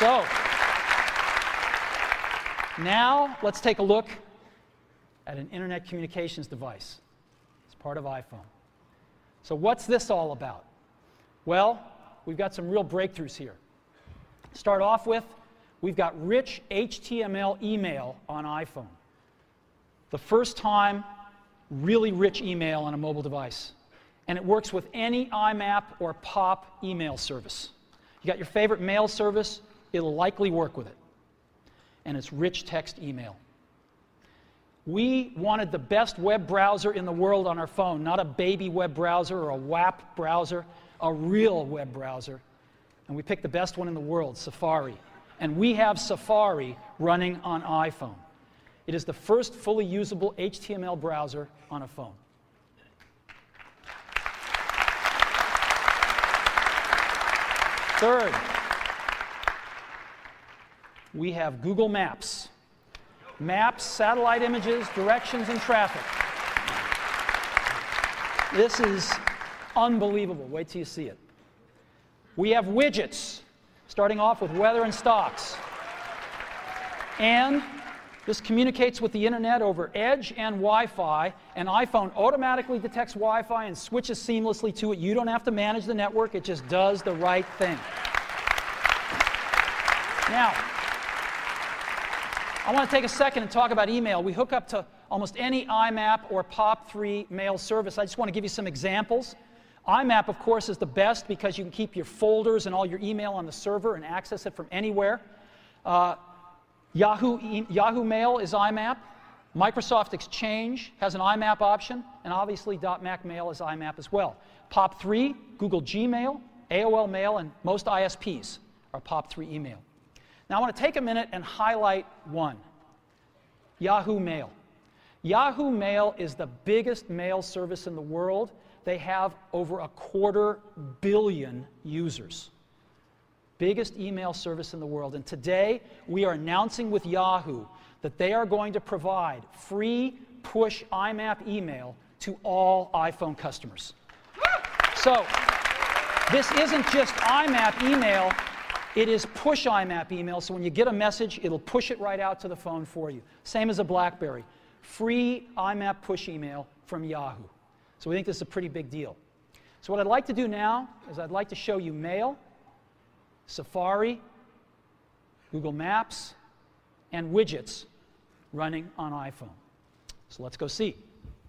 So, now let's take a look at an internet communications device. It's part of iPhone. So what's this all about? Well, we've got some real breakthroughs here. Start off with, we've got rich HTML email on iPhone. The first time, really rich email on a mobile device. And it works with any IMAP or POP email service. You got your favorite mail service, it'll likely work with it. And it's rich text email. We wanted the best web browser in the world on our phone, not a baby web browser or a WAP browser, a real web browser. And we picked the best one in the world, Safari. And we have Safari running on iPhone. It is the first fully usable HTML browser on a phone. Third, we have Google Maps. Maps, satellite images, directions, and traffic. This is unbelievable. Wait till you see it. We have widgets, starting off with weather and stocks. And this communicates with the internet over Edge and Wi-Fi, and iPhone automatically detects Wi-Fi and switches seamlessly to it. You don't have to manage the network, it just does the right thing. Now, I want to take a second and talk about email. We hook up to almost any IMAP or POP3 mail service. I just want to give you some examples. IMAP, of course, is the best because you can keep your folders and all your email on the server and access it from anywhere. Yahoo Mail is IMAP. Microsoft Exchange has an IMAP option. And obviously, .Mac Mail is IMAP as well. POP3, Google Gmail, AOL Mail, and most ISPs are POP3 email. Now, I want to take a minute and highlight one, Yahoo Mail. Yahoo Mail is the biggest mail service in the world. They have over 250 million users. Biggest email service in the world. And today, we are announcing with Yahoo that they are going to provide free push IMAP email to all iPhone customers. So, this isn't just IMAP email. It is push IMAP email, so when you get a message, it'll push it right out to the phone for you. Same as a BlackBerry. Free IMAP push email from Yahoo. So we think this is a pretty big deal. So what I'd like to do now is I'd like to show you Mail, Safari, Google Maps, and widgets running on iPhone. So let's go see.